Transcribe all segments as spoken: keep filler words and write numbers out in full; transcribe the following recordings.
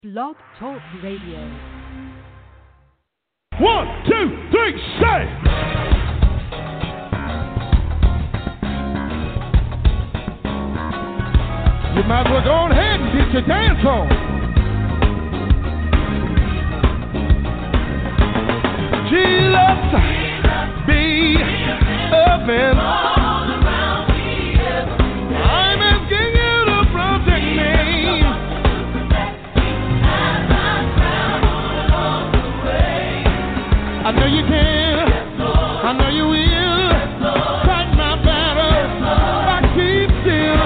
Blog Talk Radio. One, two, three, say! You might as well go on ahead and get your dance on. Jesus, be open. I know you can, I know you will, fight my battle, I keep still.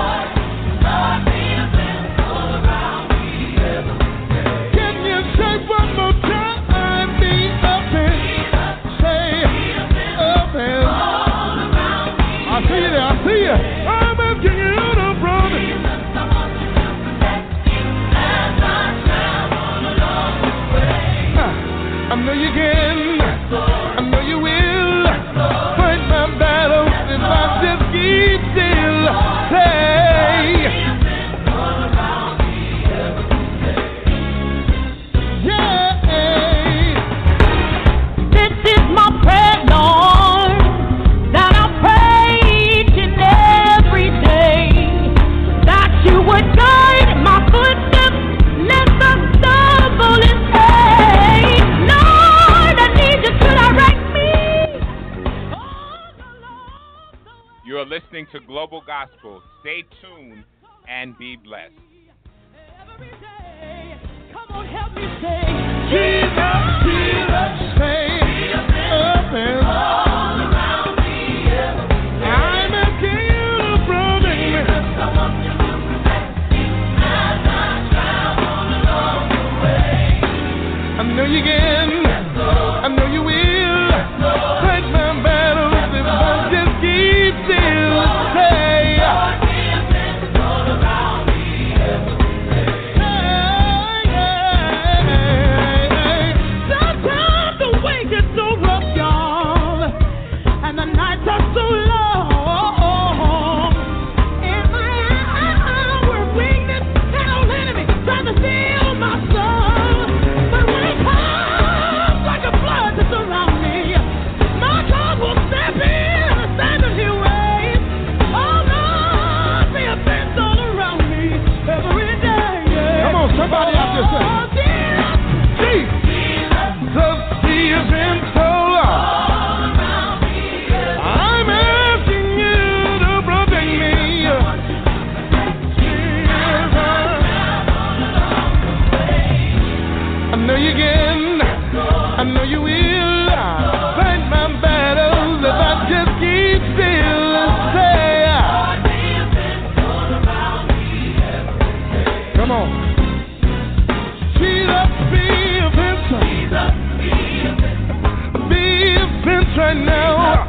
Can you say one more time, be open, say open. I see you there, I see you, I'm asking you to brother. I know you can, I know you will, fight my battle if I just keep still, say, yeah. This is my prayer, Lord, that I pray each and every day, that you would guide my footsteps, let the stumble and You are listening to Global Gospel. Stay tuned and be blessed. Every day, come on, help me say, Jesus, Jesus, say, open. All around me, I'm asking you to protect me. I want you to protect me as I travel along the way. I know you can, I know you will, fight my battles if I just keep still, say, all around me, sometimes the way gets so rough, y'all, and the nights are so long. In my hour of weakness, that old enemy tries to steal my soul. But when it comes like a flood to surround me, my God will step in and stand in His way. Oh Lord, be a fence all around me every day. Yeah. Come on, somebody out there say, Jesus, He has been so long. I'm asking you to protect me. Jesus, I know you can, I know you will, fight my battles if I just keep still and say, come on. Jesus, be a fence. Be a fence right now.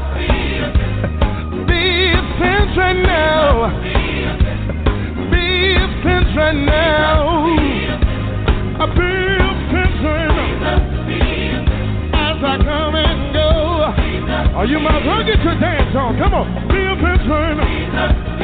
Be a fence right now. Be a fence right now. I be a fence right now. As I come and go. Oh, you might as well get your dance on. Come on. Be a fence right now.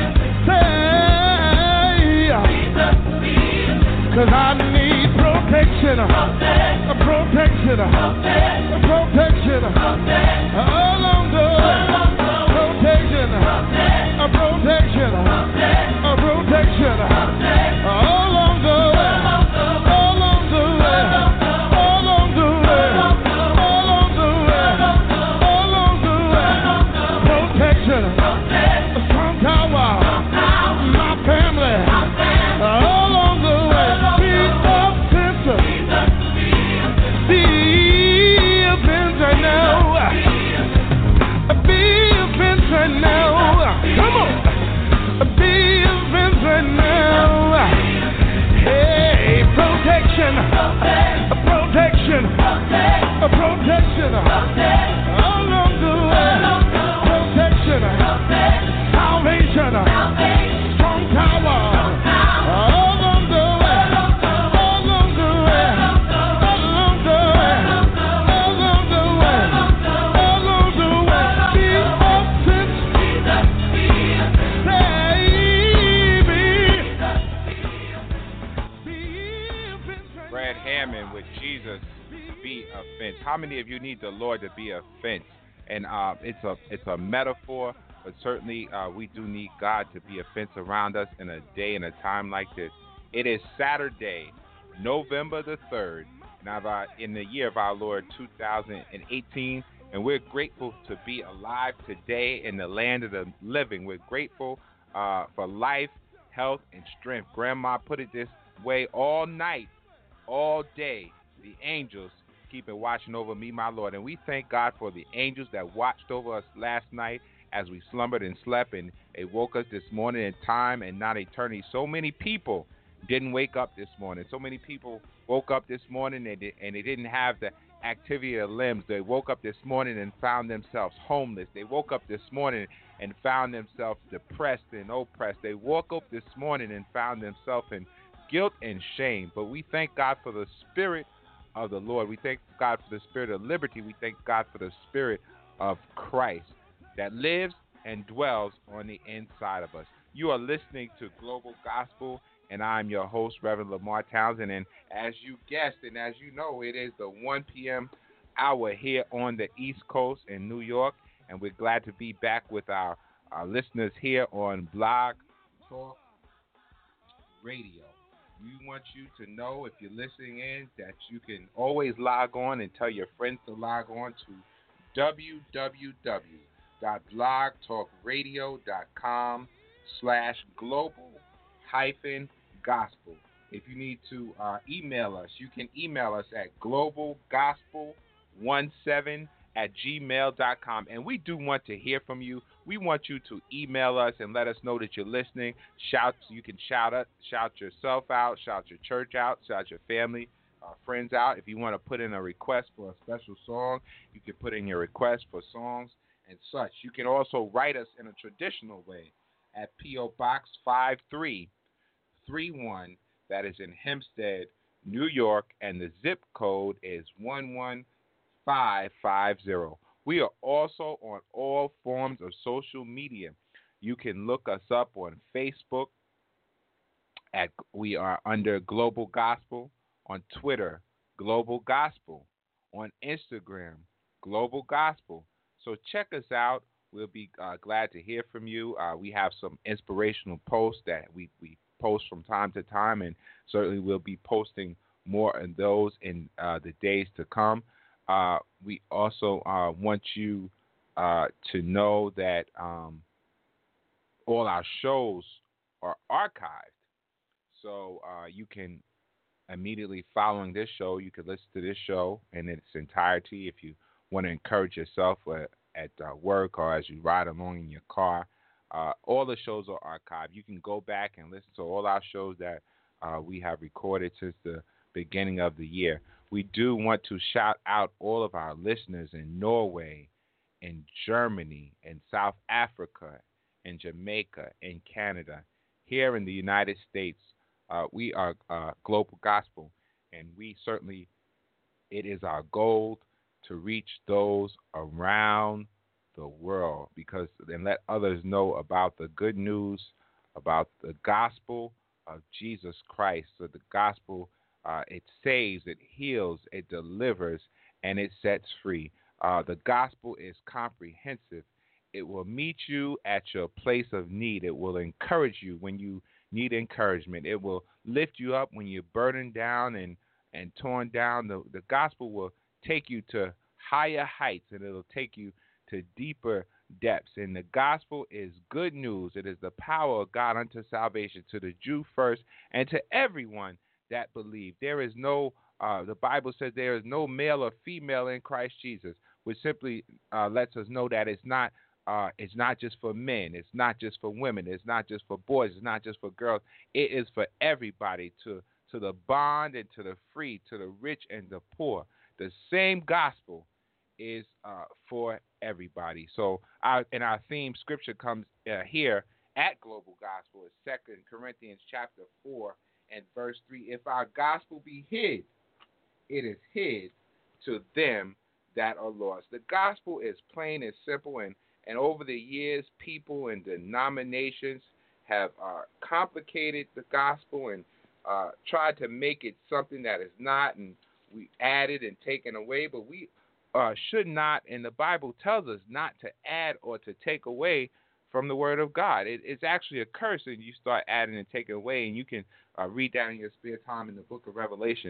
Say, cause I need protection. A protection. A protection. All along the way. Protection. A protection. A protection. All along the way. All along the way. All along the way. All along the way. All along the way. Protection. A strong tower. My family. All along the way. Be a fence. Be a fence right now. Fred Hammond with Jesus be a fence. How many of you need the Lord to be a fence? And uh, it's a it's a metaphor, but certainly uh, we do need God to be a fence around us in a day and a time like this. It is Saturday, November the third, in the year of our Lord two thousand eighteen, and we're grateful to be alive today in the land of the living. We're grateful uh, for life, health, and strength. Grandma put it this way: all night, all day, the angels keep it watching over me, my Lord. And we thank God for the angels that watched over us last night as we slumbered and slept, and they woke us this morning in time and not eternity. So many people didn't wake up this morning. So many people woke up this morning and they, and they didn't have the activity of their limbs. They woke up this morning and found themselves homeless. They woke up this morning and found themselves depressed and oppressed. They woke up this morning and found themselves in guilt and shame. But we thank God for the Spirit of the Lord. We thank God for the Spirit of liberty. We thank God for the Spirit of Christ that lives and dwells on the inside of us. You are listening to Global Gospel, and I'm your host, Reverend Lamar Townsend. And as you guessed, and as you know, it is the one p.m. hour here on the East Coast in New York, and we're glad to be back with our, our listeners here on Blog Talk Radio. We want you to know, if you're listening in, that you can always log on and tell your friends to log on to w w w dot blog talk radio dot com slash global hyphen gospel. If you need to uh, email us, you can email us at global gospel seventeen at gmail dot com. And we do want to hear from you. We want you to email us and let us know that you're listening. Shout, you can shout us, shout yourself out, shout your church out, shout your family, uh, friends out. If you want to put in a request for a special song, you can put in your request for songs and such. You can also write us in a traditional way at P O. Box five three three one. That is in Hempstead, New York, and the zip code is one one five five zero. We are also on all forms of social media. You can look us up on Facebook at we are under Global Gospel, on Twitter, Global Gospel, on Instagram, Global Gospel. So check us out. We'll be uh, glad to hear from you. Uh, we have some inspirational posts that we, we post from time to time, and certainly we'll be posting more of those in uh, the days to come. Uh, we also uh, want you uh, to know that um, all our shows are archived. So uh, you can, immediately following this show, you can listen to this show in its entirety if you want to encourage yourself uh, at uh, work or as you ride along in your car. Uh, all the shows are archived. You can go back and listen to all our shows that uh, we have recorded since the beginning of the year. We do want to shout out all of our listeners in Norway, in Germany, in South Africa, in Jamaica, in Canada. Here in the United States, uh, we are uh, Global Gospel, and we certainly, it is our goal to reach those around the world, because and let others know about the good news, about the gospel of Jesus Christ. So the gospel, uh, it saves, it heals, it delivers, and it sets free. Uh, the gospel is comprehensive. It will meet you at your place of need. It will encourage you when you need encouragement. It will lift you up when you're burdened down and, and torn down. The, the gospel will take you to higher heights, and it'll take you to deeper depths. And the gospel is good news. It is the power of God unto salvation to the Jew first and to everyone that believe. There is no, uh, the Bible says there is no male or female in Christ Jesus, which simply uh, lets us know that it's not uh, it's not just for men. It's not just for women. It's not just for boys. It's not just for girls. It is for everybody, to, to the bond and to the free, to the rich and the poor. The same gospel is uh, for everybody. So, our, and our theme scripture comes uh, here at Global Gospel is Second Corinthians chapter four and verse three. If our gospel be hid, it is hid to them that are lost. The gospel is plain and simple, and, and over the years, people and denominations have uh, complicated the gospel and uh, tried to make it something that is not, and we added and taken away, but we uh, should not, and the Bible tells us not to add or to take away from the Word of God. It, it's actually a curse when you start adding and taking away, and you can uh, read that in your spare time in the book of Revelation.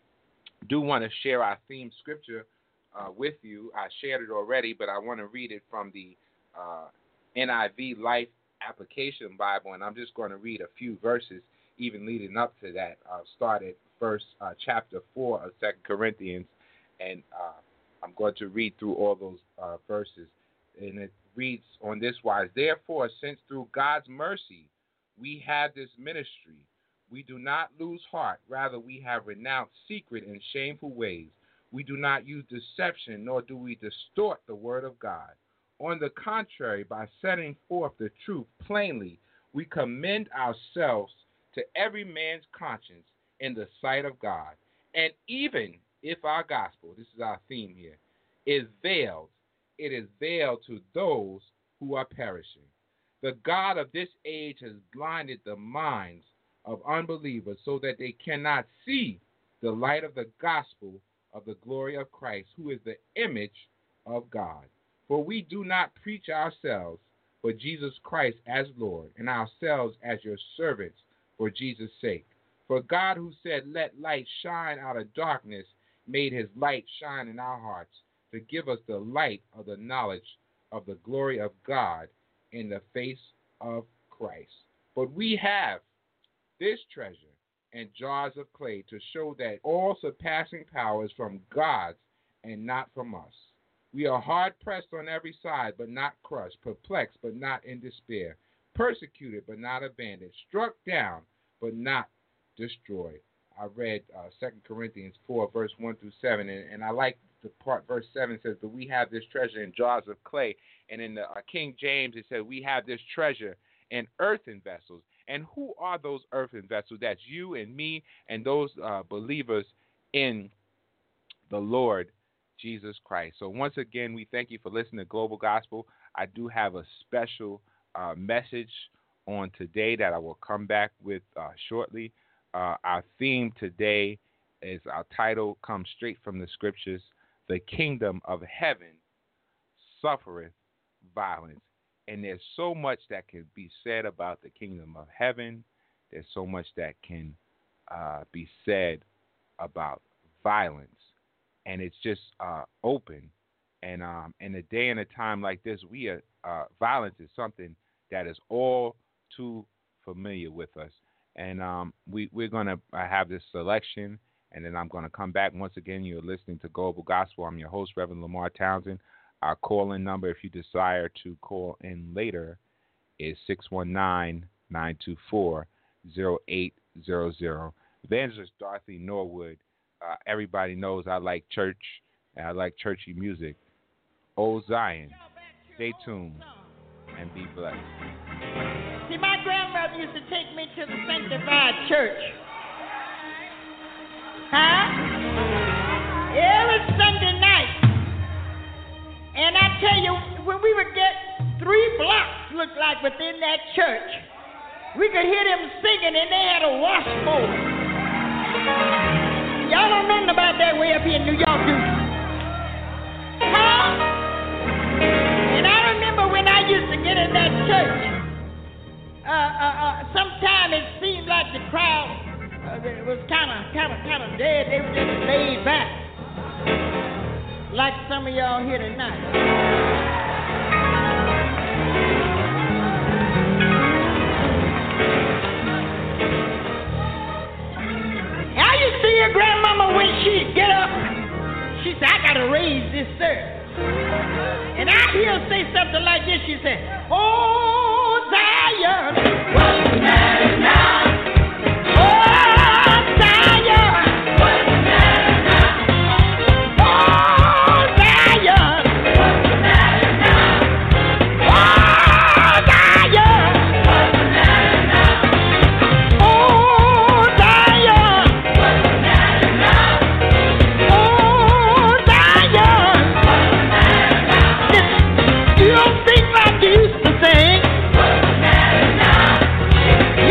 Do want to share our theme scripture uh, with you. I shared it already, but I want to read it from the uh, N I V Life Application Bible, and I'm just going to read a few verses even leading up to that. I'll start at verse uh, chapter four of Second Corinthians, and uh, I'm going to read through all those uh, verses, and it reads on this wise: Therefore, since through God's mercy we have this ministry, we do not lose heart. Rather, we have renounced secret and shameful ways. We do not use deception, nor do we distort the word of God. On the contrary, by setting forth the truth plainly, we commend ourselves to every man's conscience in the sight of God. And even if our gospel, this is our theme here, is veiled, it is veiled to those who are perishing. The God of this age has blinded the minds of unbelievers so that they cannot see the light of the gospel of the glory of Christ, who is the image of God. For we do not preach ourselves, but Jesus Christ as Lord, and ourselves as your servants for Jesus' sake. For God, who said, "Let light shine out of darkness," made his light shine in our hearts to give us the light of the knowledge of the glory of God in the face of Christ. But we have this treasure in jars of clay to show that all surpassing power is from God and not from us. We are hard pressed on every side, but not crushed, perplexed, but not in despair, persecuted, but not abandoned, struck down, but not destroyed. I read uh, Second Corinthians four, verse one through seven, and, and I like the part, verse seven says, "But we have this treasure in jars of clay." And in the uh, King James, it said, "We have this treasure in earthen vessels." And who are those earthen vessels? That's you and me and those uh, believers in the Lord Jesus Christ. So once again, we thank you for listening to Global Gospel. I do have a special uh, message on today that I will come back with uh, shortly. Uh, our theme today is, our title comes straight from the scriptures: "The kingdom of heaven suffereth violence." And there's so much that can be said about the kingdom of heaven. There's so much that can uh, be said about violence. And it's just uh, open. And um, in a day and a time like this, we are, uh, violence is something that is all too familiar with us. And um, we, we're going to have this selection, and then I'm going to come back. Once again, you're listening to Global Gospel. I'm your host, Reverend Lamar Townsend. Our call-in number, if you desire to call in later, is six one nine, nine two four, zero eight zero zero. Evangelist Dorothy Norwood, uh, everybody knows I like church, and I like churchy music. Old Zion, stay tuned, and be blessed. See, my grandmother used to take me to the Sanctified Church. Huh? Every Sunday night. And I tell you, when we would get three blocks, look like, within that church, we could hear them singing, and they had a washboard. Y'all don't know nothing about that way up here in New York, do you? Huh? And I remember when I used to get in that church, uh, uh, uh, sometimes it seemed like the crowd uh, was kind of, kind of, kind of dead. They were just laid back. Like some of y'all here tonight. I used to see your grandmama when she'd get up. She said, "I gotta raise this service." And I hear her say something like this. She said, "Oh, Zion, what's the matter now? Oh, Zion, what's the matter now? Oh, Zion, what's the matter now? Oh, Zion, what's the matter now? Oh, Zion, what's the matter now? Oh, Zion, what's the matter now? You don't sing like you used to sing. What's the matter now?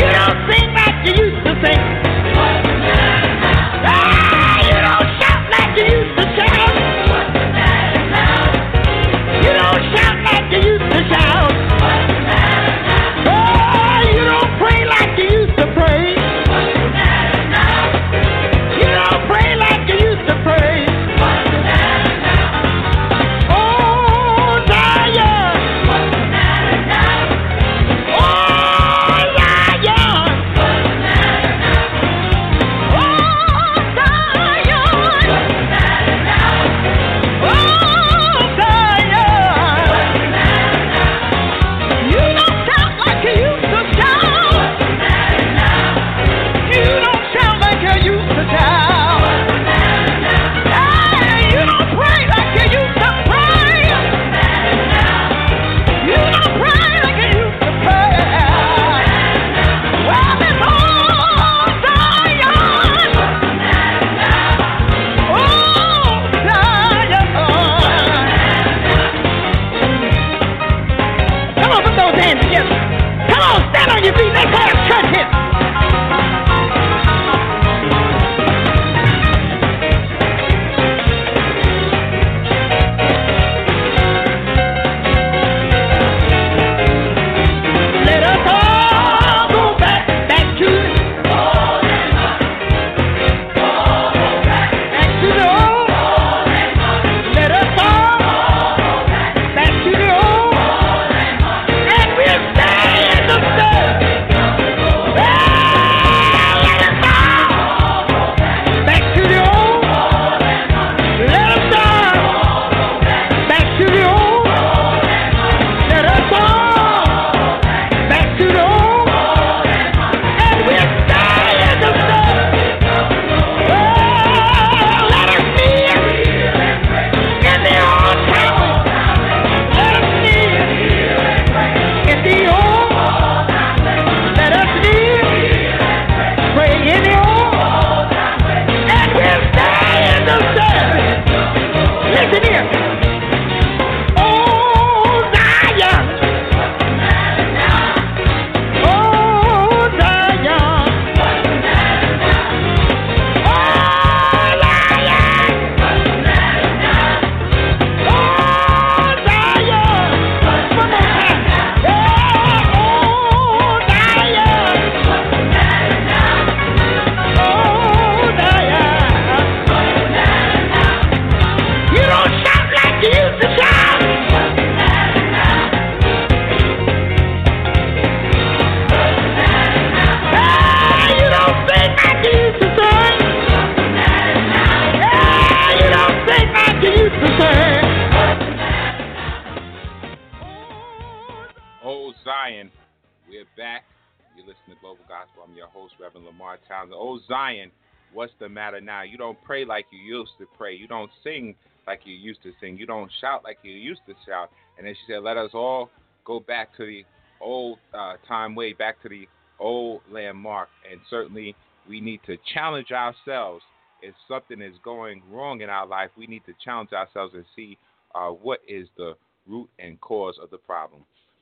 listening to Global Gospel. I'm your host, Reverend Lamar Townsend. Oh, Zion, what's the matter now? You don't pray like you used to pray. You don't sing like you used to sing. You don't shout like you used to shout. And then she said, let us all go back to the old uh, time way, back to the old landmark. And certainly we need to challenge ourselves. If something is going wrong in our life, we need to challenge ourselves and see uh, what is the root and cause of the problem.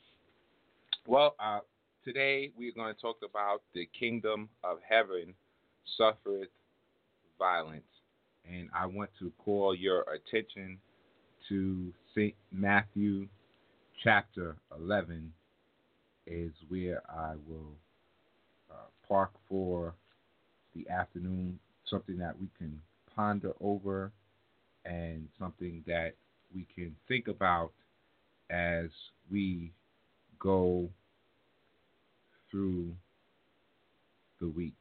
Well, uh, today we're going to talk about the kingdom of heaven suffereth violence. And I want to call your attention to Saint Matthew chapter eleven is where I will uh, park for the afternoon, something that we can ponder over and something that we can think about as we go through the week.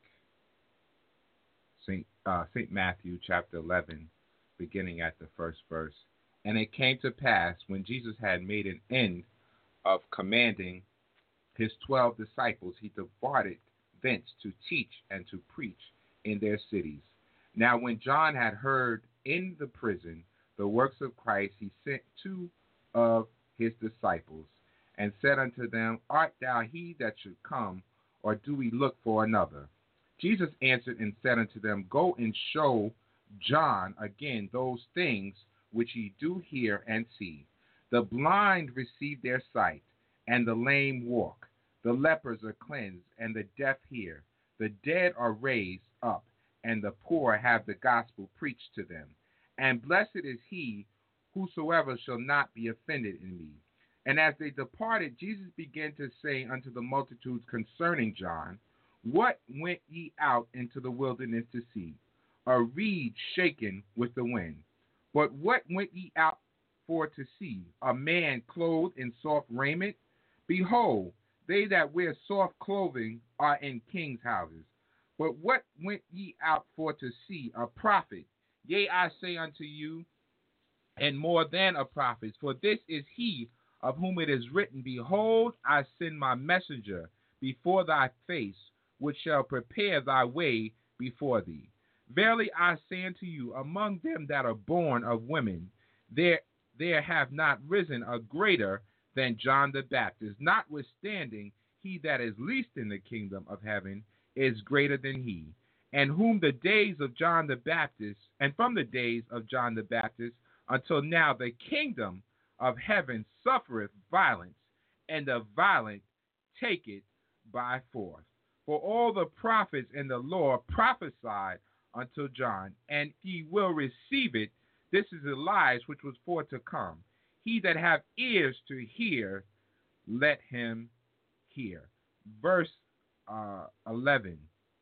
Saint uh, Saint Matthew chapter eleven, beginning at the first verse. And it came to pass, when Jesus had made an end of commanding his twelve disciples, he departed thence to teach and to preach in their cities. Now when John had heard in the prison the works of Christ, he sent two of his disciples, and said unto them, Art thou he that should come, or do we look for another? Jesus answered and said unto them, Go and show John again those things which ye do hear and see. The blind receive their sight, and the lame walk. The lepers are cleansed, and the deaf hear. The dead are raised up, and the poor have the gospel preached to them. And blessed is he whosoever shall not be offended in me. And as they departed, Jesus began to say unto the multitudes concerning John, What went ye out into the wilderness to see? A reed shaken with the wind. But what went ye out for to see? A man clothed in soft raiment? Behold, they that wear soft clothing are in kings' houses. But what went ye out for to see? A prophet? Yea, I say unto you, and more than a prophet. For this is he of whom it is written, Behold, I send my messenger before thy face, which shall prepare thy way before thee. Verily I say unto you, among them that are born of women, there there have not risen a greater than John the Baptist. Notwithstanding, he that is least in the kingdom of heaven is greater than he. And whom the days of John the Baptist, and from the days of John the Baptist until now, the kingdom of heaven suffereth violence, and the violent take it by force. For all the prophets and the law prophesied until John, and ye will receive it. This is Elias which was for to come. He that have ears to hear, let him hear. Verse uh, eleven.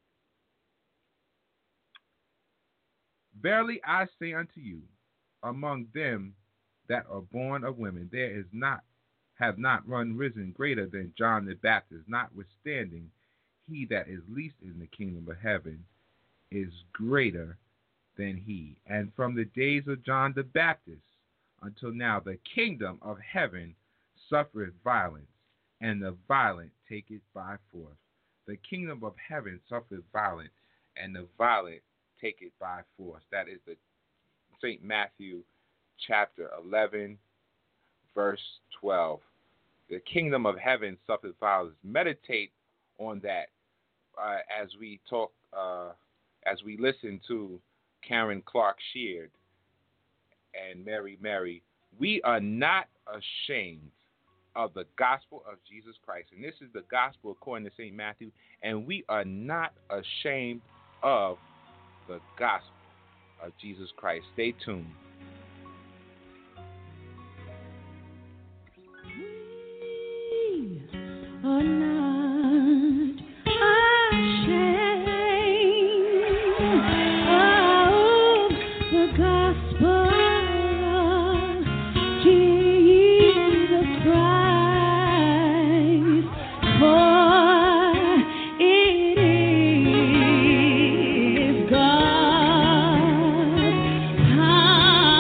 Verily I say unto you, among them that are born of women, there is not, have not one risen greater than John the Baptist. Notwithstanding, he that is least in the kingdom of heaven is greater than he. And from the days of John the Baptist until now, the kingdom of heaven suffereth violence, and the violent take it by force. The kingdom of heaven suffereth violence, and the violent take it by force. That is the Saint Matthew chapter eleven, verse twelve. The kingdom of heaven suffereth violence. Meditate on that uh, as we talk, uh, as we listen to Karen Clark Sheard and Mary Mary. We are not ashamed of the gospel of Jesus Christ. And this is the gospel according to Saint Matthew. And we are not ashamed of the gospel of Jesus Christ. Stay tuned. We are not ashamed of the gospel of Jesus Christ, for it is God's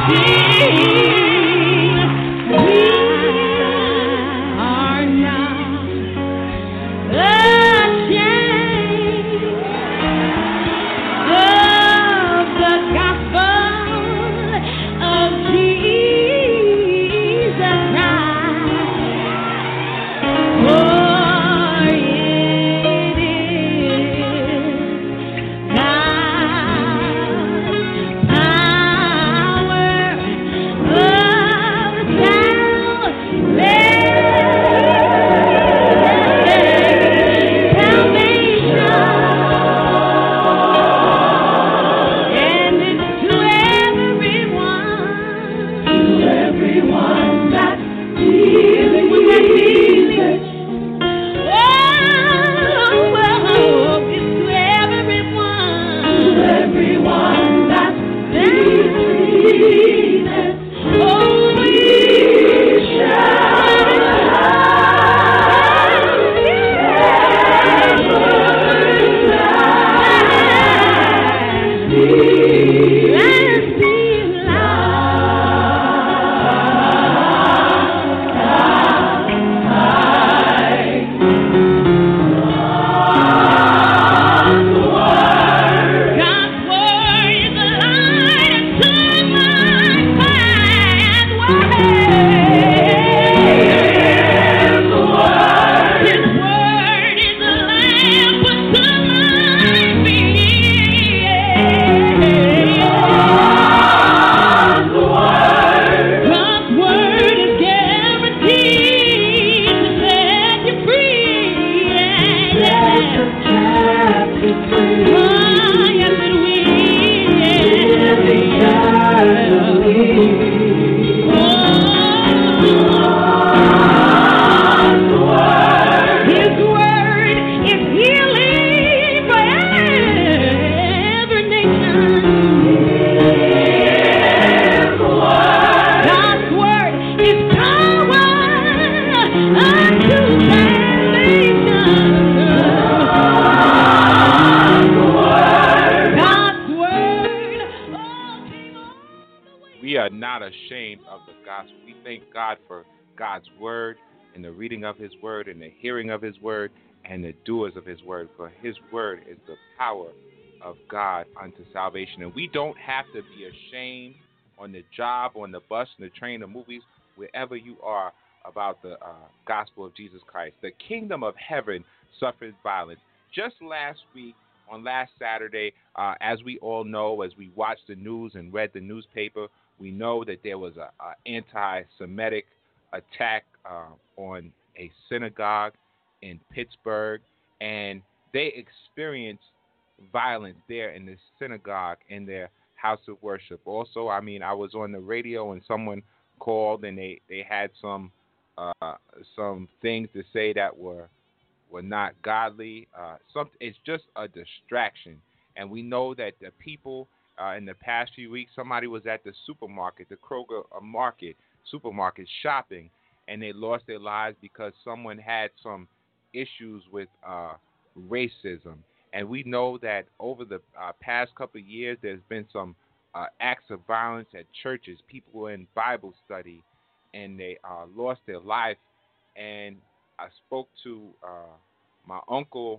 Of his word and the hearing of his word and the doers of his word, for his word is the power of God unto salvation. And we don't have to be ashamed on the job, on the bus, on the train, the movies, wherever you are, about the uh, gospel of Jesus Christ. The kingdom of heaven suffers violence. Just last week, on last Saturday, uh, as we all know, as we watched the news and read the newspaper, we know that there was an anti-Semitic attack uh, on a synagogue in Pittsburgh, and they experienced violence there in the synagogue in their house of worship. Also, I mean, I was on the radio and someone called and they, they had some uh, some things to say that were were not godly. Uh, some, it's just a distraction, and we know that the people uh, in the past few weeks, somebody was at the supermarket, the Kroger uh, market, supermarket shopping, and they lost their lives because someone had some issues with uh, racism. And we know that over the uh, past couple of years, there's been some uh, acts of violence at churches. People were in Bible study, and they uh, lost their life. And I spoke to uh, my uncle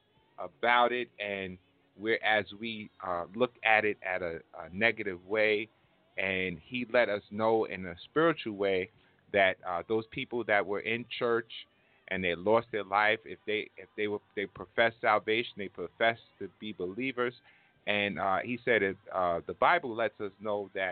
about it, and we're, as we uh, look at it at a, a negative way, and he let us know in a spiritual way that uh, those people that were in church and they lost their life, if they if they were they professed salvation, they professed to be believers, and uh, he said it, uh, the Bible lets us know that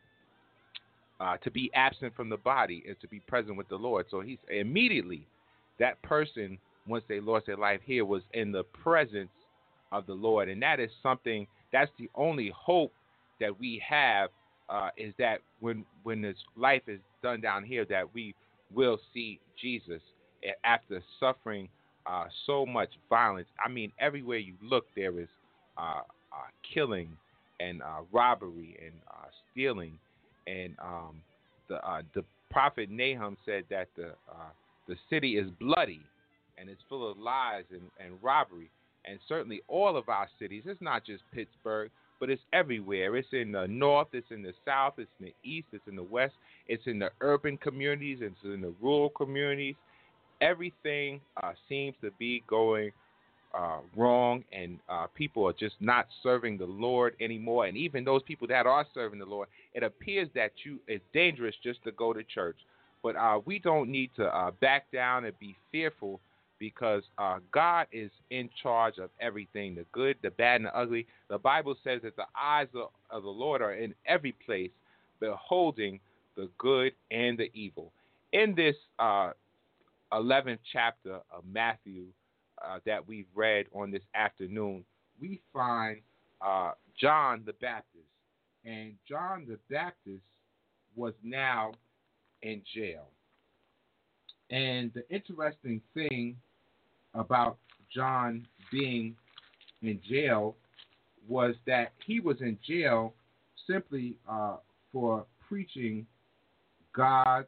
uh, to be absent from the body is to be present with the Lord. So he's immediately that person, once they lost their life here, was in the presence of the Lord, and that is something. That's the only hope that we have. Uh, is that when when this life is done down here, that we will see Jesus after suffering uh, so much violence. I mean, everywhere you look, there is uh, uh, killing and uh, robbery and uh, stealing. And um, the uh, the prophet Nahum said that the uh, the city is bloody and it's full of lies and, and robbery. And certainly all of our cities, it's not just Pittsburgh, but it's everywhere. It's in the north, it's in the south, it's in the east, it's in the west, it's in the urban communities, it's in the rural communities. Everything uh, seems to be going uh, wrong, and uh, people are just not serving the Lord anymore. And even those people that are serving the Lord, it appears that you it's dangerous just to go to church. But uh, we don't need to uh, back down and be fearful, because uh, God is in charge of everything, the good, the bad, and the ugly. The Bible says that the eyes of, of the Lord are in every place, beholding the good and the evil. In this uh, eleventh chapter of Matthew uh, that we've read on this afternoon, we find uh, John the Baptist. And John the Baptist was now in jail. And the interesting thing about John being in jail was that he was in jail simply uh, for preaching God's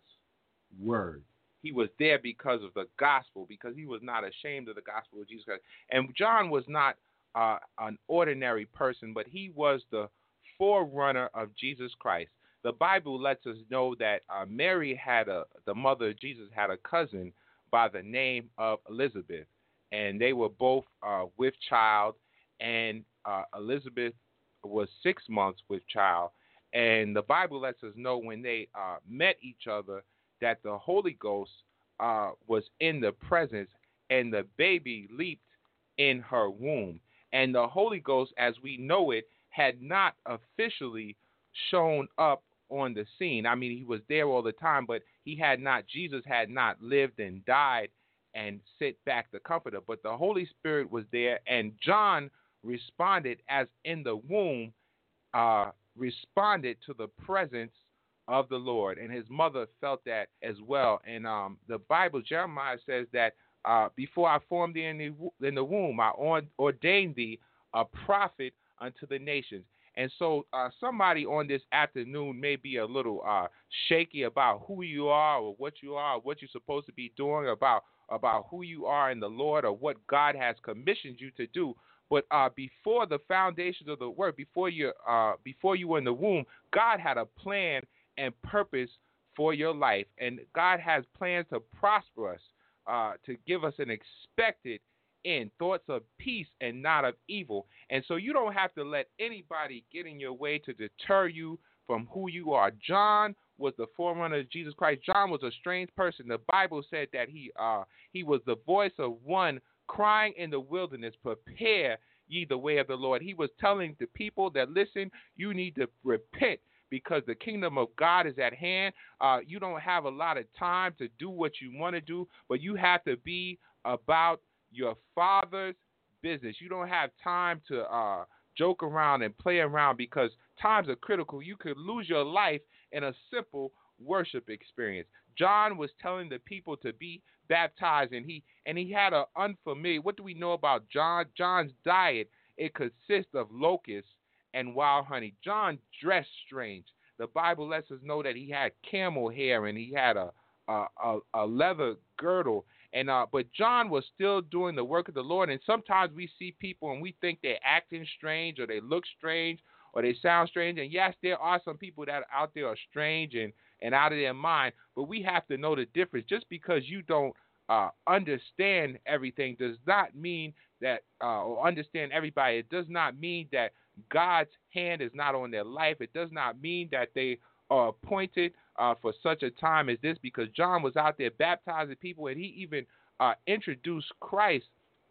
word. He was there because of the gospel, because he was not ashamed of the gospel of Jesus Christ. And John was not uh, an ordinary person, but he was the forerunner of Jesus Christ. The Bible lets us know that uh, Mary had a, the mother of Jesus had a cousin by the name of Elizabeth, and they were both uh, with child, and uh, Elizabeth was six months with child. And the Bible lets us know when they uh, met each other that the Holy Ghost uh, was in the presence, and the baby leaped in her womb. And the Holy Ghost, as we know it, had not officially shown up on the scene. I mean, he was there all the time, but he had not, Jesus had not lived and died and sit back the Comforter. But the Holy Spirit was there, and John responded as in the womb, uh, responded to the presence of the Lord, and his mother felt that as well. And um, the Bible, Jeremiah says that uh, before I formed thee in the, in the womb, I ordained thee a prophet unto the nations. And so uh, somebody on this afternoon may be a little uh, shaky about who you are or what you are, or what you're supposed to be doing, about about who you are in the Lord, or what God has commissioned you to do. But uh, before the foundations of the world, before you uh, before you were in the womb, God had a plan and purpose for your life, and God has plans to prosper us, uh, to give us an expected end, thoughts of peace and not of evil. And so you don't have to let anybody get in your way to deter you from who you are. John was the forerunner of Jesus Christ. John was a strange person. The Bible said that he uh, he was the voice of one crying in the wilderness, prepare ye the way of the Lord. He was telling the people that, listen, you need to repent, because the kingdom of God is at hand. Uh, you don't have a lot of time to do what you want to do, but you have to be about your Father's business. You don't have time to uh, joke around and play around, because times are critical. You could lose your life in a simple worship experience. John was telling the people to be baptized, and he and he had an unfamiliar. What do we know about John? John's diet, it consists of locusts and wild honey. John dressed strange. The Bible lets us know that he had camel hair, and he had a a, a, a leather girdle. And uh, but John was still doing the work of the Lord. And sometimes we see people and we think they're acting strange, or they look strange, or they sound strange. And yes, there are some people that out there are strange and, and out of their mind. But we have to know the difference. Just because you don't uh, understand everything does not mean that, uh, or understand everybody, it does not mean that God's hand is not on their life. It does not mean that they are appointed uh, for such a time as this, because John was out there baptizing people, and he even uh, introduced Christ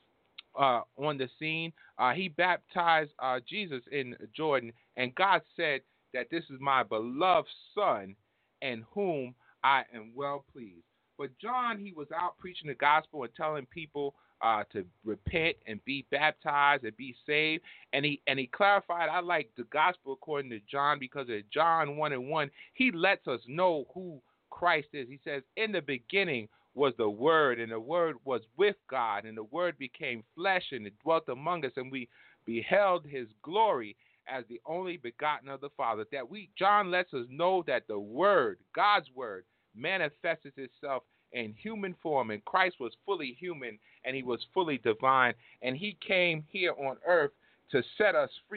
uh, on the scene. Uh, he baptized uh, Jesus in Jordan, and God said that this is my beloved Son, in whom I am well pleased. But John, he was out preaching the gospel and telling people uh, to repent and be baptized and be saved. And he and he clarified, I like the gospel according to John, because of John one and one, he lets us know who Christ is. He says, in the beginning was the Word, and the Word was with God, and the Word became flesh, and it dwelt among us, and we beheld his glory as the only begotten of the Father. That we, John lets us know that the Word, God's Word, manifested itself in human form, and Christ was fully human and he was fully divine, and he came here on earth to set us free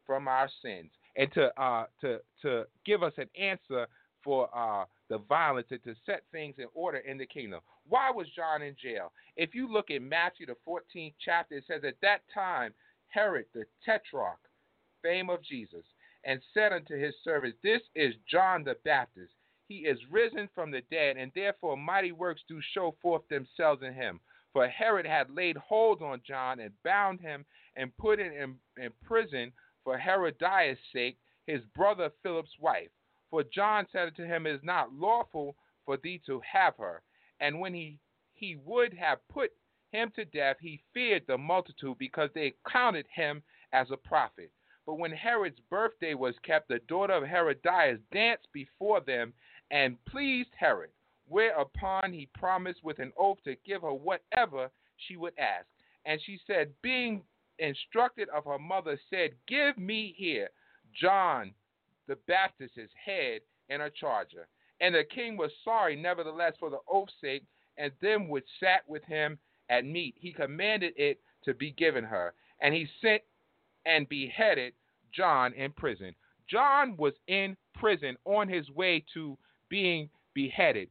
from our sins and to uh, to to give us an answer for uh, the violence and to set things in order in the kingdom. Why was John in jail? If you look at Matthew, the fourteenth chapter, it says, at that time, Herod the Tetrarch, fame of Jesus, and said unto his servants, this is John the Baptist. He is risen from the dead, and therefore mighty works do show forth themselves in him. For Herod had laid hold on John and bound him and put him in, in prison for Herodias' sake, his brother Philip's wife. For John said unto him, it is not lawful for thee to have her. And when he, he would have put him to death, he feared the multitude, because they counted him as a prophet. But when Herod's birthday was kept, the daughter of Herodias danced before them and pleased Herod, whereupon he promised with an oath to give her whatever she would ask. And she said, being instructed of her mother, said, give me here John the Baptist's head and a charger. And the king was sorry, nevertheless, for the oath's sake, and them which sat with him at meat. He commanded it to be given her. And he sent and beheaded John in prison. John was in prison on his way to being beheaded.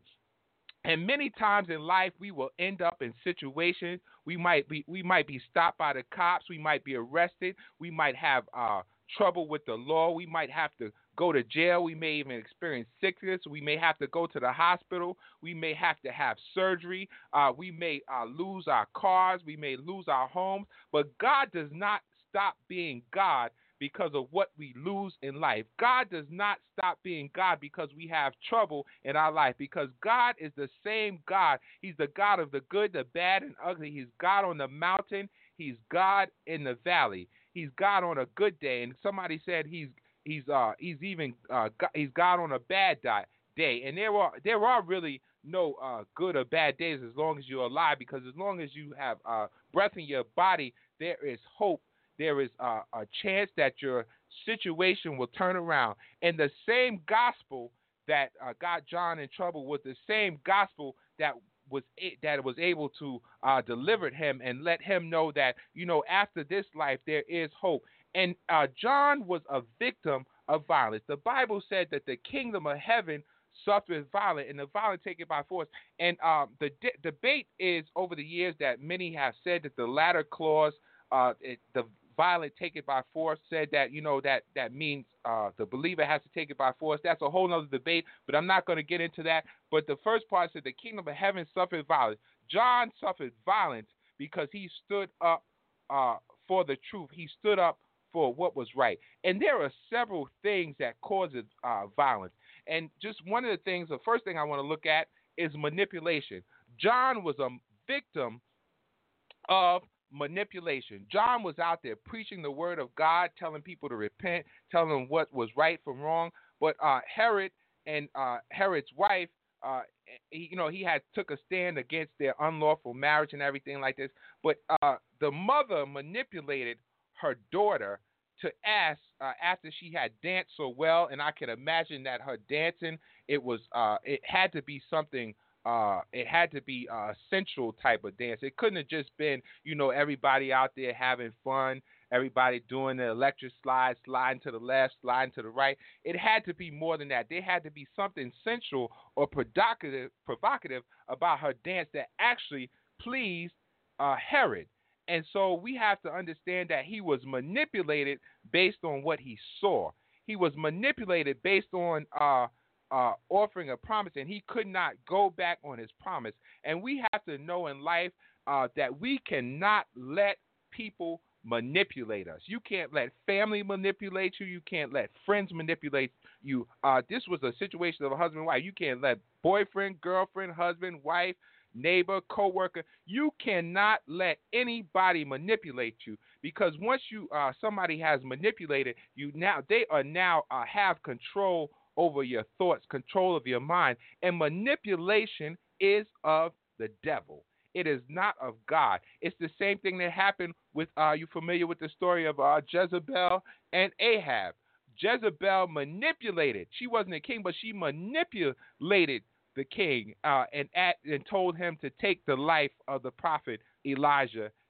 And many times in life we will end up in situations we might be we might be stopped by the cops, we might be arrested, we might have uh, trouble with the law, we might have to go to jail, we may even experience sickness, we may have to go to the hospital, we may have to have surgery, uh, we may uh, lose our cars, we may lose our homes, but God does not stop being God because of what we lose in life. God does not stop being God because we have trouble in our life, because God is the same God. He's the God of the good, the bad, and ugly. He's God on the mountain. He's God in the valley. He's God on a good day. And somebody said he's he's uh he's even uh God, he's God on a bad day. And there are there are really no uh good or bad days as long as you're alive, because as long as you have uh breath in your body, there is hope. There is a, a chance that your situation will turn around. And the same gospel that uh, got John in trouble was the same gospel that was a- that was able to uh, deliver him and let him know that, you know, after this life there is hope. And uh, John was a victim of violence. The Bible said that the kingdom of heaven suffereth violence, and the violent take it by force. And um, the de- debate is over the years that many have said that the latter clause, uh, it, the violent take it by force, said that, you know, that that means uh, the believer has to take it by force. That's a whole other debate, but I'm not going to get into that. But the first part said the kingdom of heaven suffered violence. John suffered violence because he stood up uh, for the truth. He stood up for what was right. And there are several things that causes uh, violence. And just one of the things, the first thing I want to look at is manipulation. John was a victim of manipulation. John was out there preaching the word of God, telling people to repent, telling them what was right from wrong. But uh, Herod and uh, Herod's wife, uh, he, you know, he had took a stand against their unlawful marriage and everything like this. But uh, the mother manipulated her daughter to ask uh, after she had danced so well, and I can imagine that her dancing, it was uh, it had to be something. Uh, it had to be a sensual type of dance. It couldn't have just been, you know, everybody out there having fun, everybody doing the electric slide, sliding to the left, sliding to the right. It had to be more than that. There had to be something sensual or provocative, provocative about her dance that actually pleased uh, Herod. And so we have to understand that he was manipulated based on what he saw. He was manipulated based on uh, Uh, offering a promise, and he could not go back on his promise. And we have to know in life uh, that we cannot let people manipulate us. You can't let family manipulate you. You can't let friends manipulate you. Uh, this was a situation of a husband and wife. You can't let boyfriend, girlfriend, husband, wife, neighbor, coworker. You cannot let anybody manipulate you, because once you uh, somebody has manipulated you, now they are now uh, have control over your thoughts, control of your mind. And manipulation is of the devil. It is not of God. It's the same thing that happened with, uh, you familiar with the story of uh, Jezebel and Ahab. Jezebel manipulated. She wasn't a king, but she manipulated the king uh, and, at, and told him to take the life of the prophet Elijah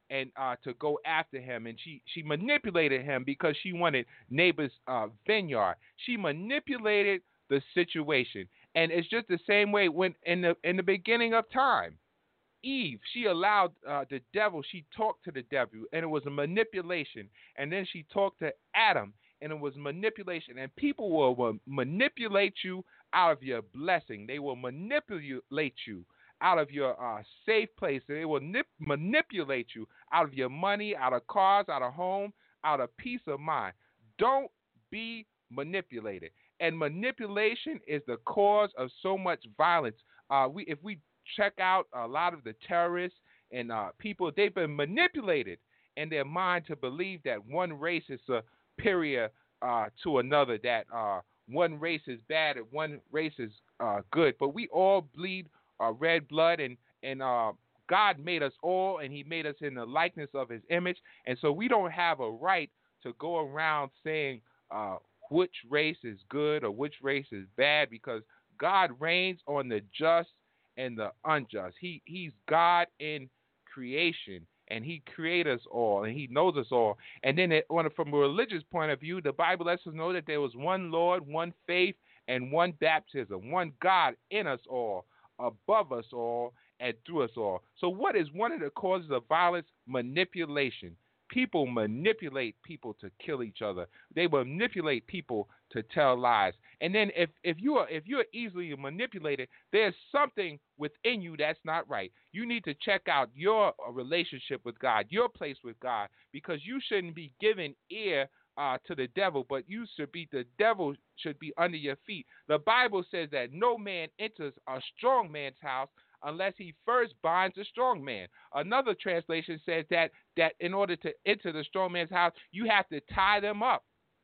and uh, to go after him. And she, she manipulated him because she wanted Naboth's uh, vineyard. She manipulated the situation. And it's just the same way when in the in the beginning of time, Eve, she allowed uh, the devil, she talked to the devil, and it was a manipulation. And then she talked to Adam, and it was manipulation. And people will, will manipulate you out of your blessing. They will manipulate you out of your uh, safe place. They will nip- manipulate you out of your money, out of cars, out of home, out of peace of mind. Don't be manipulated. And manipulation is the cause of so much violence. Uh, we, if we check out a lot of the terrorists and uh, people, they've been manipulated in their mind to believe that one race is superior uh, to another, that uh, one race is bad and one race is uh, good. But we all bleed uh, red blood, and, and uh, God made us all, and he made us in the likeness of his image. And so we don't have a right to go around saying uh, which race is good or which race is bad, because God reigns on the just and the unjust. He he's God in creation, and he created us all, and he knows us all. And then it, on, from a religious point of view, the Bible lets us know that there was one Lord, one faith, and one baptism, one God in us all, above us all, and through us all. So what is one of the causes of violence? Manipulation. People manipulate people to kill each other. They manipulate people to tell lies. And then if, if you are if you're easily manipulated, there's something within you that's not right. You need to check out your relationship with God, your place with God, because you shouldn't be giving ear uh, to the devil, but you should be the devil should be under your feet. The Bible says that no man enters a strong man's house unless he first binds a strong man. Another translation says that that in order to enter the strong man's house, you have to tie them up.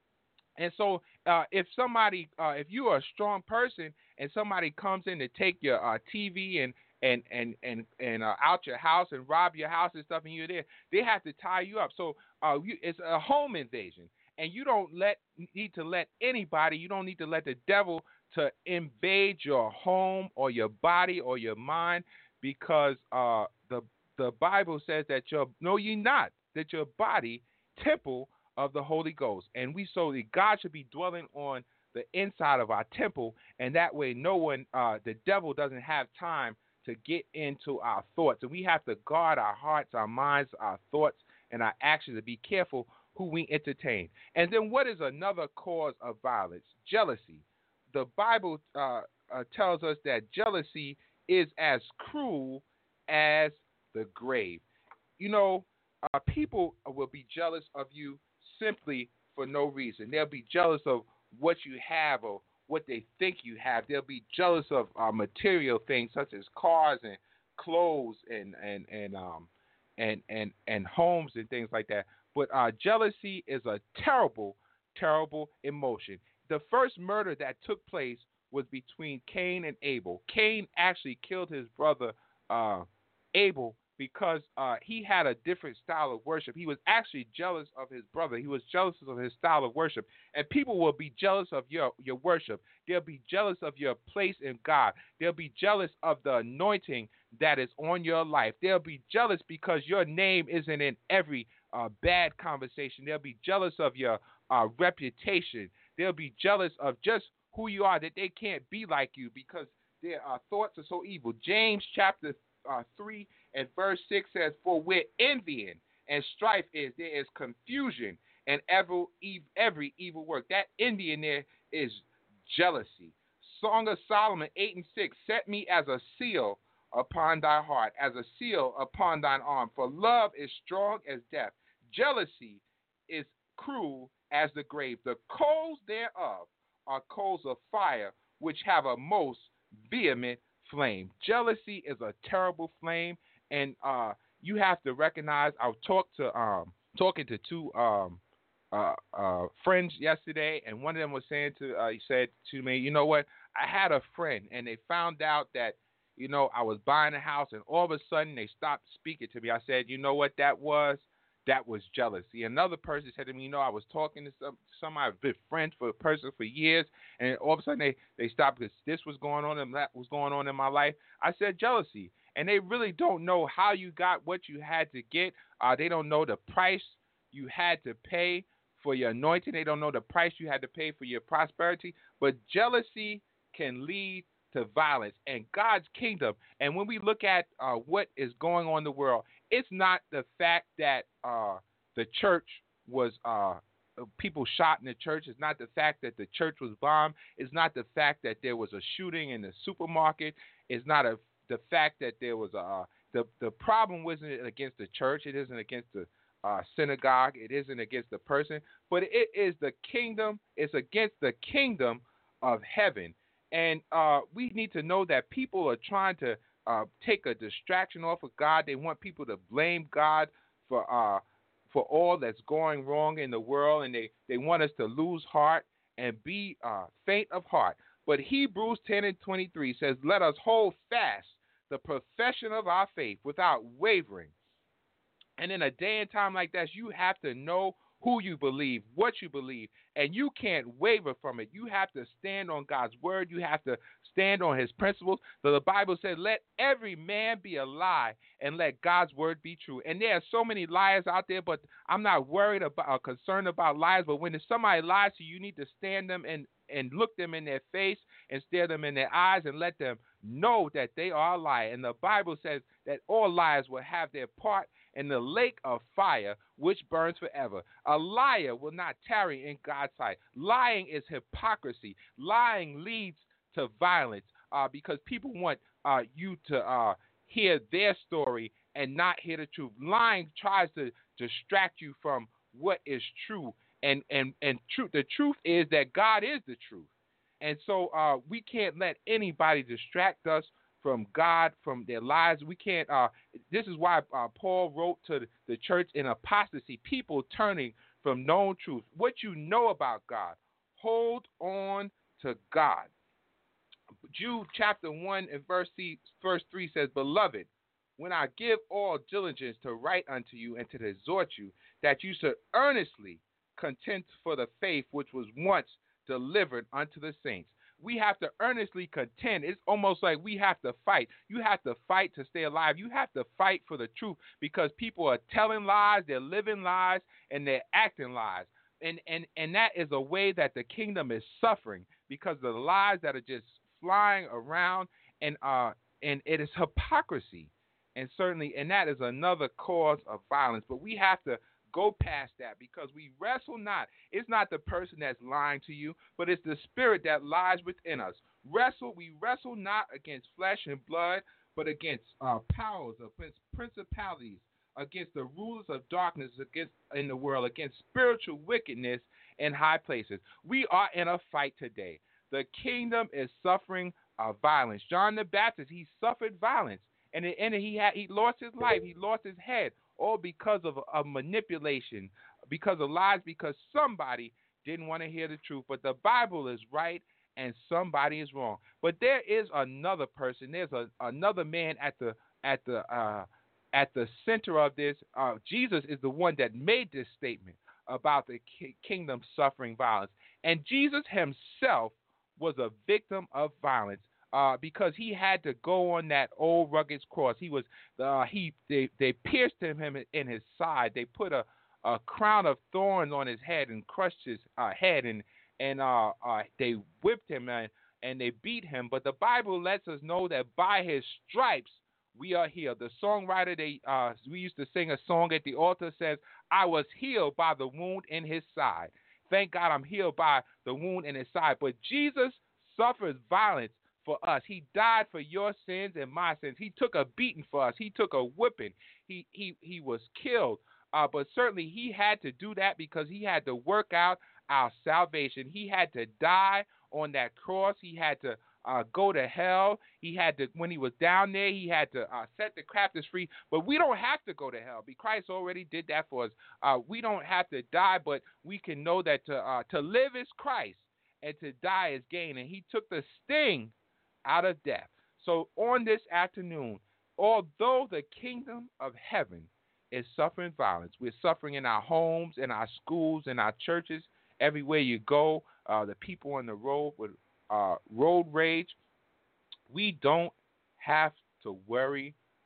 And so uh, if somebody, uh, if you are a strong person and somebody comes in to take your uh, T V and and and and and uh, out your house and rob your house and stuff, and you're there, they have to tie you up. So uh, you, it's a home invasion, and you don't let need to let anybody. You don't need to let the devil to invade your home or your body or your mind, because uh, the the Bible says that your no, ye not that your body temple of the Holy Ghost, and we so that God should be dwelling on the inside of our temple, and that way no one, uh, the devil doesn't have time to get into our thoughts, and we have to guard our hearts, our minds, our thoughts, and our actions, to be careful who we entertain. And then what is another cause of violence? Jealousy. The Bible uh, uh, tells us that jealousy is as cruel as the grave. You know, uh, people will be jealous of you simply for no reason. They'll be jealous of what you have or what they think you have. They'll be jealous of uh, material things such as cars and clothes and and and um and and and homes and things like that. But uh, jealousy is a terrible, terrible emotion. The first murder that took place was between Cain and Abel. Cain actually killed his brother uh, Abel because uh, he had a different style of worship. He was actually jealous of his brother. He was jealous of his style of worship. And people will be jealous of your, your worship. They'll be jealous of your place in God. They'll be jealous of the anointing that is on your life. They'll be jealous because your name isn't in every uh, bad conversation. They'll be jealous of your uh, reputation. They'll be jealous of just who you are, that they can't be like you because their uh, thoughts are so evil. James chapter uh, three and verse six says, "For where envying and strife is, there is confusion and every, every evil work." That envy in there is jealousy. Song of Solomon eight and six, "Set me as a seal upon thy heart, as a seal upon thine arm. For love is strong as death. Jealousy is cruel as the grave. The coals thereof are coals of fire, which have a most vehement flame." Jealousy is a terrible flame, and uh, you have to recognize. I talked to um, talking to two um, uh, uh, friends yesterday, and one of them was saying to uh, he said to me, "You know what? I had a friend, and they found out that you know I was buying a house, and all of a sudden they stopped speaking to me." I said, "You know what that was? That was jealousy." Another person said to me, "You know, I was talking to some somebody, I've been friends for a person for years, and all of a sudden they, they stopped because this was going on and that was going on in my life." I said jealousy. and they really don't know how you got what you had to get. Uh, they don't know the price you had to pay for your anointing. They don't know the price you had to pay for your prosperity. But jealousy can lead to violence and God's kingdom. And when we look at uh, what is going on in the world, it's not the fact that uh, the church was uh, people shot in the church. It's not the fact that the church was bombed. It's not the fact that there was a shooting in the supermarket. It's not a, the fact that there was a the the problem wasn't against the church. It isn't against the uh, synagogue. It isn't against the person, but it is the kingdom. It's against the kingdom of heaven. And uh, we need to know that people are trying to uh, take a distraction off of God. They want people to blame God for uh, for all that's going wrong in the world, and they, they want us to lose heart and be uh, faint of heart. But Hebrews ten and twenty-three says, let us hold fast the profession of our faith without wavering. And in a day and time like that, you have to know who you believe, what you believe, and you can't waver from it. You have to stand on God's word. You have to stand on his principles. So the Bible said, let every man be a lie and let God's word be true. And there are so many liars out there, but I'm not worried about or concerned about lies. But when somebody lies to you, you need to stand them and, and look them in their face and stare them in their eyes and let them know that they are a liar. And the Bible says that all liars will have their part in the lake of fire, which burns forever. A liar will not tarry in God's sight. Lying is hypocrisy. Lying leads to violence uh, because people want uh, you to uh, hear their story and not hear the truth. Lying tries to distract you from what is true. And, and, and truth. The truth is that God is the truth. And so uh, we can't let anybody distract us from God, from their lives. We can't. Uh, this is why uh, Paul wrote to the church in apostasy, people turning from known truth. What you know about God, hold on to God. Jude chapter one and verse, verse three says, beloved, when I give all diligence to write unto you and to exhort you, that you should earnestly contend for the faith which was once delivered unto the saints. We have to earnestly contend. It's almost like we have to fight. You have to fight to stay alive. You have to fight for the truth because people are telling lies, they're living lies, and they're acting lies. And and and that is a way that the kingdom is suffering because of the lies that are just flying around, and uh and it is hypocrisy. And certainly, and that is another cause of violence. But we have to go past that because we wrestle not. It's not the person that's lying to you, but it's the spirit that lies within us. Wrestle, we wrestle not against flesh and blood, but against uh, powers, against principalities, against the rulers of darkness against in the world, against spiritual wickedness in high places. We are in a fight today. The kingdom is suffering uh, violence. John the Baptist, he suffered violence, and, it, and he had he lost his life. He lost his head. All because of, of manipulation, because of lies, because somebody didn't want to hear the truth. But the Bible is right and somebody is wrong. But there is another person. There's a, another man at the at the uh, at the center of this. Uh, Jesus is the one that made this statement about the ki- kingdom suffering violence. And Jesus himself was a victim of violence. Uh, because he had to go on that old rugged cross. He was uh, he they, they pierced him, him in his side. They put a, a crown of thorns on his head and crushed his uh, head, and and uh, uh, they whipped him and, and they beat him. But the Bible lets us know that by his stripes we are healed. The songwriter they uh, we used to sing a song at the altar says, "I was healed by the wound in his side." Thank God I'm healed by the wound in his side. But Jesus suffered violence for us. He died for your sins and my sins. He took a beating for us. He took a whipping. He he he was killed. Uh, but certainly he had to do that because he had to work out our salvation. He had to die on that cross. He had to uh, go to hell. He had to, when he was down there, he had to uh, set the captives free. But we don't have to go to hell because Christ already did that for us. Uh, we don't have to die, but we can know that to uh, to live is Christ and to die is gain. And he took the sting out of death. So on this afternoon, although the kingdom of heaven is suffering violence, we're suffering in our homes, in our schools, in our churches, everywhere you go, uh, the people on the road with uh, road rage, we don't have to worry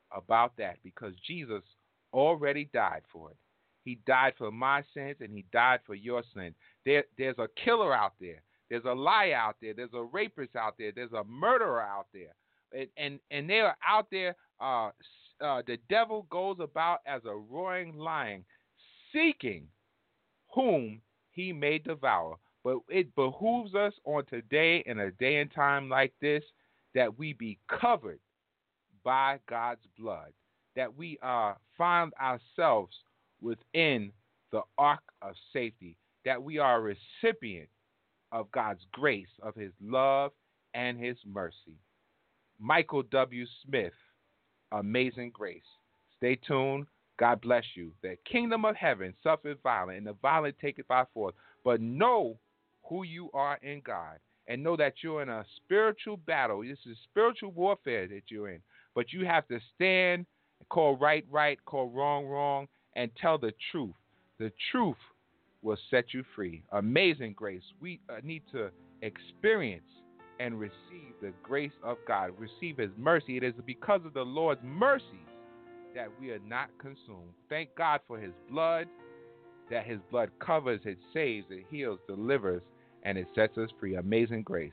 about that because Jesus already died for it. He died for my sins and he died for your sins. There, there's a killer out there. There's a liar out there. There's a rapist out there. There's a murderer out there. And and, and they are out there. Uh, uh, the devil goes about as a roaring lion, seeking whom he may devour. But it behooves us on today, in a day and time like this, that we be covered by God's blood, that we uh, find ourselves within the ark of safety, that we are a recipient of God's grace, of his love and his mercy. Michael W. Smith, Amazing Grace. Stay tuned. God bless you. The kingdom of heaven suffereth violence, and the violent take it by force. But know who you are in God, and know that you're in a spiritual battle. This is spiritual warfare that you're in. But you have to stand, call right, right, call wrong, wrong, and tell the truth. The truth will set you free. Amazing grace. We uh, need to experience and receive the grace of God, receive his mercy. It is because of the Lord's mercies that we are not consumed. Thank God for his blood, that his blood covers, it saves, it heals, delivers, and it sets us free. Amazing grace.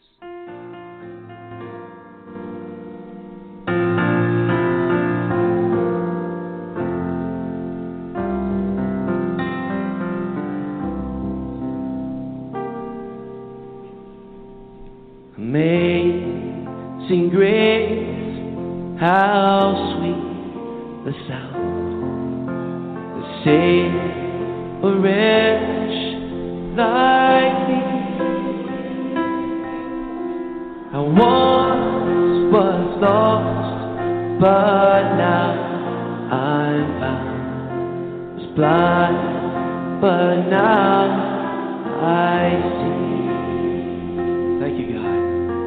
Amazing grace, how sweet the sound that saved a wretch like me. I once was lost, but now I'm found. Was blind, but now I see. Thank you, God.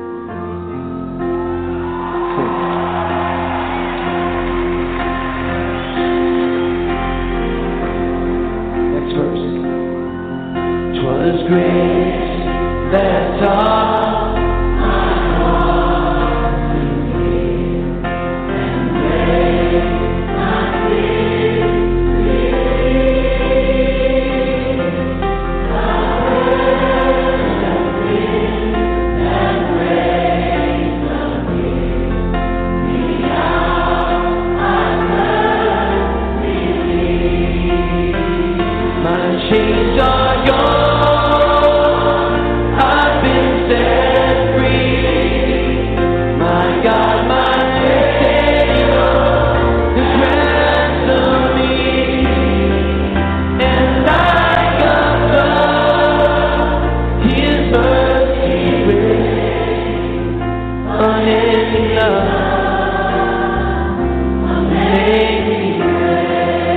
Next verse. 'Twas grace that taught chains are gone, I've been set free. My God, my Savior has ransomed me. And like a flood, his mercy rains, unending love, amazing grace.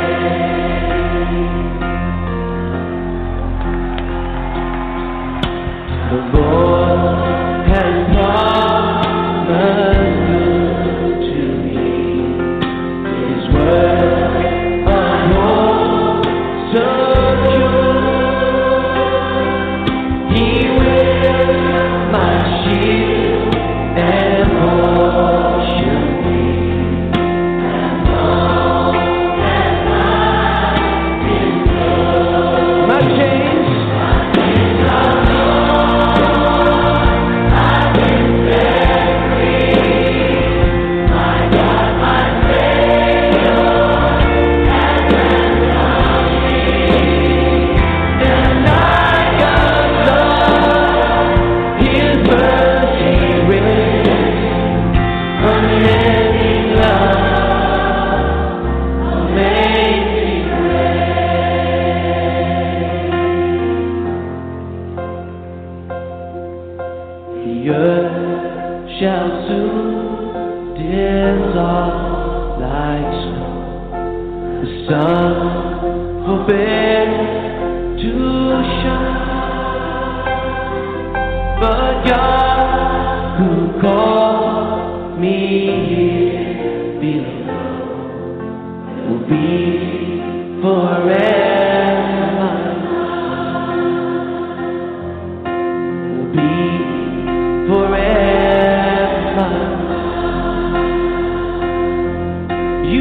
The Lord has promised good to me. His word of hope so true. He will my shield and portion be. And long as life is good, my chains, my chains are shall soon dissolve like snow. The sun forbear to shine, but God who called me here below will be forever mine, will be forever.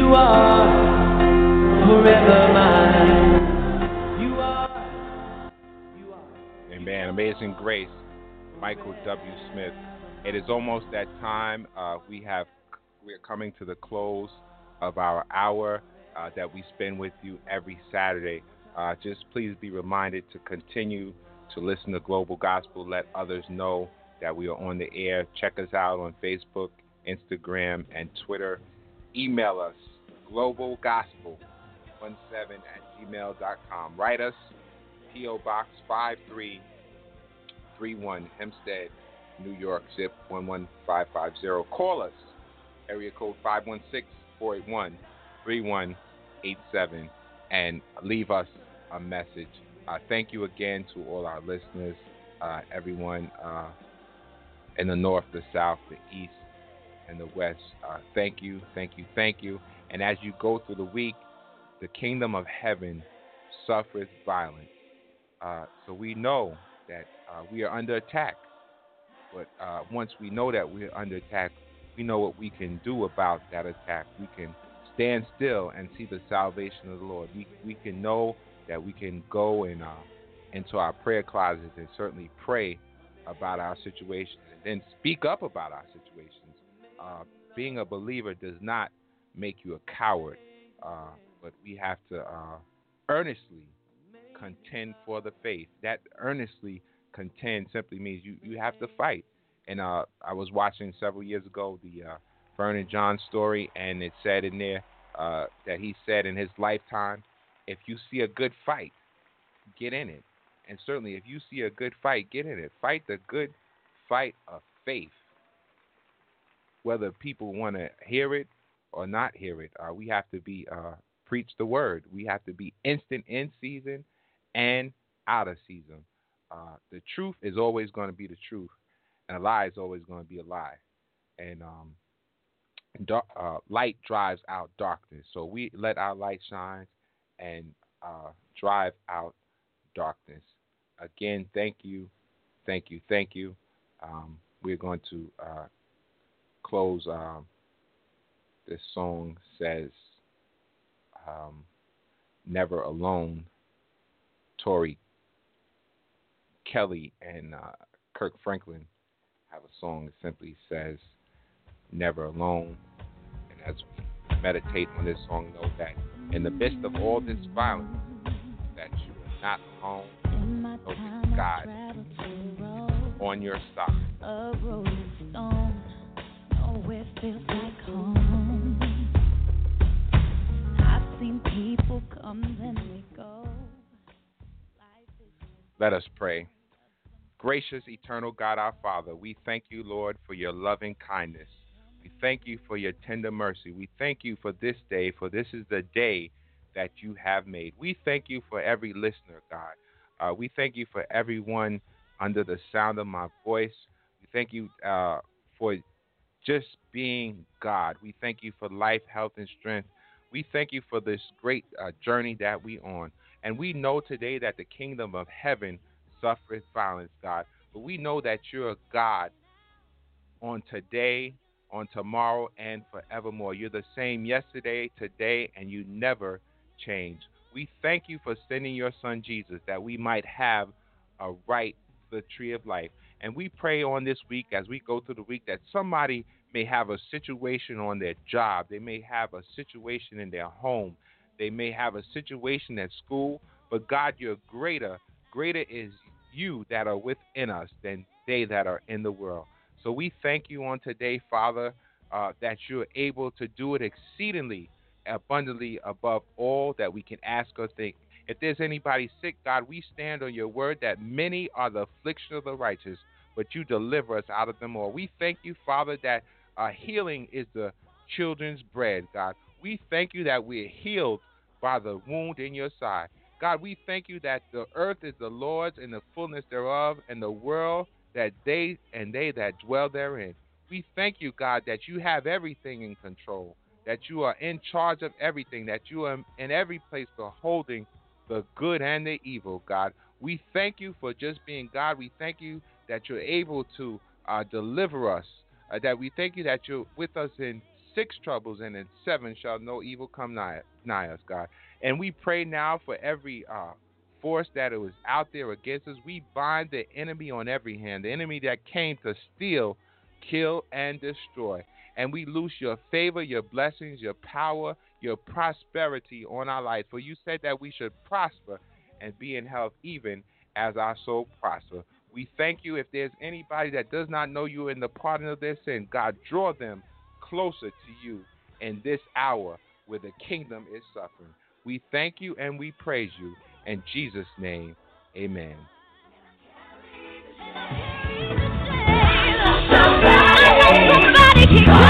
Amazing Grace, Michael W. Smith. It is almost that time. Uh, we have we are coming to the close of our hour uh, that we spend with you every Saturday. Uh, just please be reminded to continue to listen to Global Gospel. Let others know that we are on the air. Check us out on Facebook, Instagram, and Twitter. Email us, global gospel seventeen at gmail dot com. Write us, P O. Box five three three one, Hempstead, New York, zip one one five five zero. Call us, area code five one six, four eight one, three one eight seven, and leave us a message. Uh, thank you again to all our listeners, uh, everyone uh, in the north, the south, the east, and the west. Uh, thank you, thank you, thank you. And as you go through the week, the kingdom of heaven suffereth violence. Uh, so we know that uh, we are under attack. But uh, once we know that we're under attack, we know what we can do about that attack. We can stand still and see the salvation of the Lord. We we can know that we can go in, uh, into our prayer closets and certainly pray about our situations and then speak up about our situations. Uh, being a believer does not make you a coward, uh, but we have to uh, earnestly contend for the faith. That earnestly contend simply means you, you have to fight. And uh, I was watching several years ago the uh, Vernon John story, and it said in there uh, that he said in his lifetime, if you see a good fight, get in it. And certainly if you see a good fight, get in it. Fight the good fight of faith. Whether people want to hear it or not hear it, uh, we have to be uh, preach the word. We have to be instant in season and out of season. Uh, the truth is always going to be the truth, and a lie is always going to be a lie. And um, dark, uh, light drives out darkness. So we let our light shine and uh, drive out darkness. Again, thank you, thank you, thank you. Um, we're going to uh, close. Um, this song says, um, Never Alone. Tori Kelly and uh, Kirk Franklin have a song that simply says, Never Alone. And as we meditate on this song, know that in the midst of all this violence, that you are not alone. Know that God is on your side. A rolling stone, nowhere feels like home. I've seen people come and they go. Let us pray. Gracious, eternal God, our Father, we thank you, Lord, for your loving kindness. We thank you for your tender mercy. We thank you for this day, for this is the day that you have made. We thank you for every listener, God. Uh, we thank you for everyone under the sound of my voice. We thank you uh, for just being God. We thank you for life, health, and strength. We thank you for this great uh, journey that we on. And we know today that the kingdom of heaven suffereth violence, God. But we know that you're a God on today, on tomorrow, and forevermore. You're the same yesterday, today, and you never change. We thank you for sending your son Jesus that we might have a right to the tree of life. And we pray on this week, as we go through the week, that somebody may have a situation on their job. They may have a situation in their home. They may have a situation at school. But God, you're greater. Greater is you that are within us than they that are in the world. So we thank you on today, Father, uh, that you're able to do it exceedingly abundantly above all that we can ask or think. If there's anybody sick, God, we stand on your word that many are the affliction of the righteous, but you deliver us out of them all. We thank you, Father, that uh, healing is the children's bread, God. We thank you that we're healed by the wound in your side. God, we thank you that the earth is the Lord's and the fullness thereof, and the world that they and they that dwell therein. We thank you, God, that you have everything in control, that you are in charge of everything, that you are in every place beholding the good and the evil, God. We thank you for just being God. We thank you that you're able to uh, deliver us, uh, that we thank you that you're with us in six troubles, and in seven shall no evil come nigh, nigh us, God. And we pray now for every uh, force that it was out there against us. We bind the enemy on every hand, the enemy that came to steal, kill, and destroy. And we loose your favor, your blessings, your power, your prosperity on our life. For you said that we should prosper and be in health even as our soul prosper. We thank you. If there's anybody that does not know you in the pardon of their sin, God, draw them closer to you in this hour where the kingdom is suffering. We thank you and we praise you. In Jesus' name, amen. Somebody, somebody keep